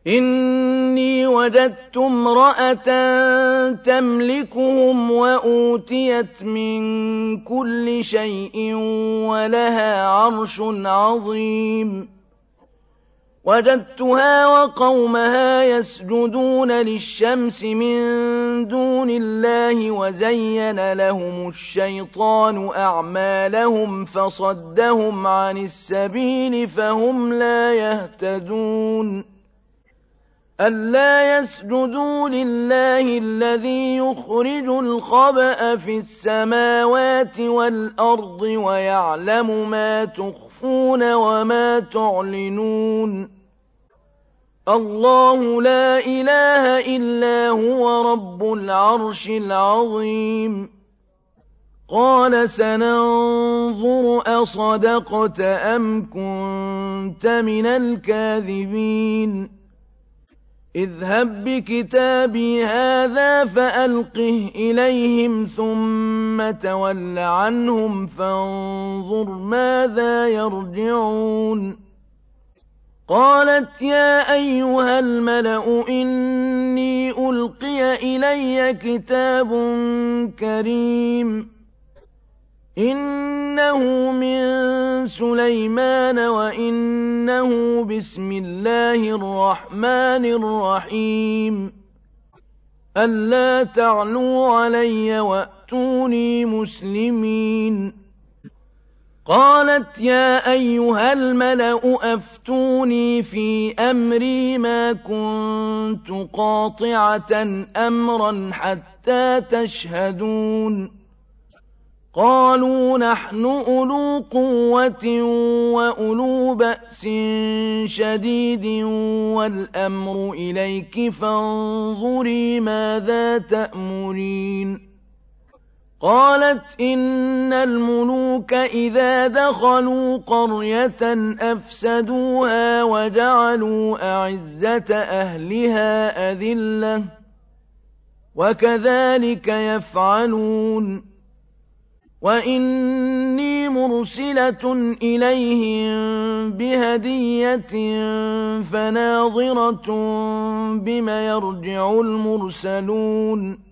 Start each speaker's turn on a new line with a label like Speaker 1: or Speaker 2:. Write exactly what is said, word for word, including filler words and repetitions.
Speaker 1: إني وجدت امرأة تملكهم وأوتيت من كل شيء ولها عرش عظيم وجدتها وقومها يسجدون للشمس من دون الله وزين لهم الشيطان أعمالهم فصدهم عن السبيل فهم لا يهتدون ألا يسجدوا لله الذي يخرج الخبأ في السماوات والأرض ويعلم ما تخفون وما تعلنون الله لا إله إلا هو رب العرش العظيم قال سننظر أصدقت أم كنت من الكاذبين اذهب بكتابي هذا فألقه إليهم ثم تول عنهم فانظر ماذا يرجعون قالت يا أيها الملأ إني ألقي إلي كتاب كريم إنه من سليمان وإنه بسم الله الرحمن الرحيم ألا تعلوا علي وأتوني مسلمين قالت يا أيها الملأ أفتوني في أمري ما كنت قاطعة أمرا حتى تشهدون قالوا نحن أولو قوة وأولو بأس شديد والأمر إليك فانظري ماذا تأمرين قالت إن الملوك إذا دخلوا قرية أفسدوها وجعلوا أعزة أهلها أذلة وكذلك يفعلون وإني مرسلة إليهم بهدية فناظرة بم يرجع المرسلون